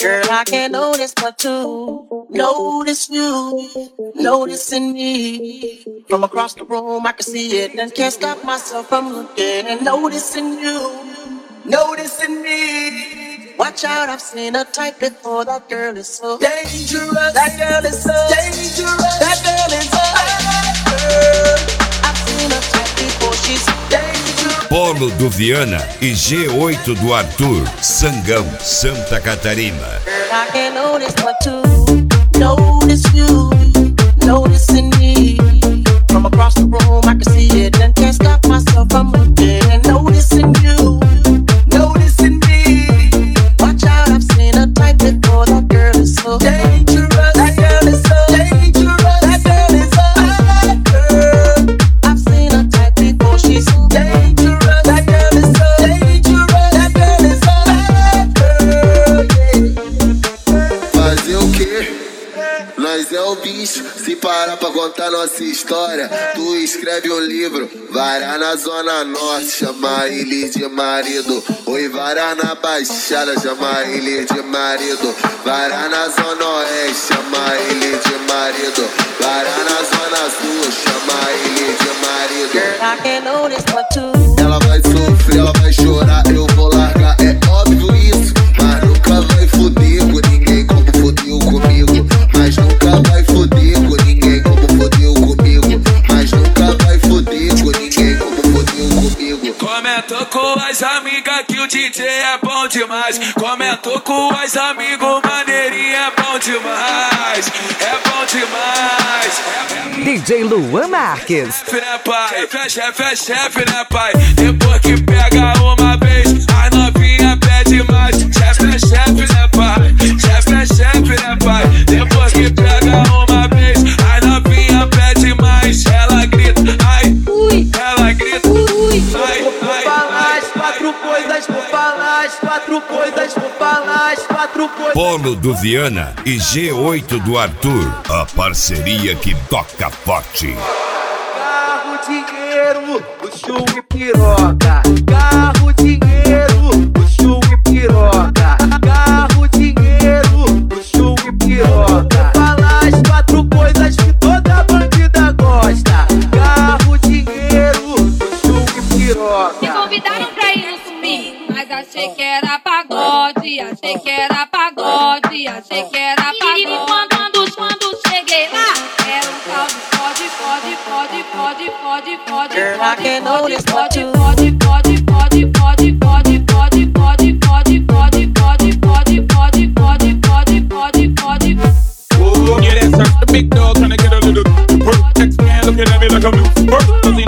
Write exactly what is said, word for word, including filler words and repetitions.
Girl, I can't notice but to notice you, noticing me. From across the room, I can see it and can't stop myself from looking and noticing you, noticing me. Watch out, I've seen a type before. That girl is so dangerous. That girl is so dangerous. That girl is so dangerous. I've seen a type before. She's so dangerous. Polo do Viana e G oito do Arthur, Sangão, Santa Catarina. Girl, I can't notice but to notice you, noticing me. From across the room, I can see it and can't stop myself from looking and noticing you, noticing me. Watch out, I've seen a type before. That girl is so dangerous. That girl is so dangerous. That girl is so dangerous. I've seen a type before. She's so dangerous. That girl is so dangerous. That girl is so dangerous. Fazer o quê? Nós é o bicho, se parar pra contar nossa história, tu escreve um livro. Vara na zona norte, chama ele de marido. Oi, vara na baixada, chama ele de marido. Vara na zona oeste, chama ele de marido. Vara na zona sul, chama ele de marido. Girl, I can't notice but to. Ela vai sofrer, ela vai chorar, eu vou largar, é óbvio isso. Mas nunca vai foder com ninguém como fodeu comigo. Mas nunca vai foder com ninguém como fodeu comigo. Mas nunca vai foder com ninguém como fodeu comigo. Comentou com as amigas que o D J é bom demais. Comentou com as amigos, maneirinha é bom demais. É bom demais. D J Luan Marques. Chefe, né, pai? Chefe é chefe, né, pai? Depois que pega uma vez, a novinha pede mais. Chefe é chefe, né, pai? Chefe é chefe, né, pai? Depois que pega uma vez, a novinha pede mais. Ela grita, ai, ui. Ela grita, ui. Ai, vou falar as quatro coisas, vou falar as quatro coisas, vou falar as quatro coisas. Polo do Viana e G oito do Arthur, a parceria que toca forte. Carro, dinheiro, luxo e piroca. Carro, dinheiro, luxo e piroca. Carro, dinheiro, luxo e piroca. Vou falar as quatro coisas que toda bandida gosta. Carro, dinheiro, luxo e piroca. Me convidaram pra ir no swing, mas achei que era pagode. Achei que era pagode, achei que era pagode. E quando, quando cheguei lá, era um tal de pode, pode, pode, pode, pode, pode. Girl, I can't notice but to. Pode, pode, pode, pode, pode, pode, pode, pode, pode, pode, pode, pode, pode, pode, pode, pode. yeah, that's a big dog trying to get a little. Text man looking at me like I'm new.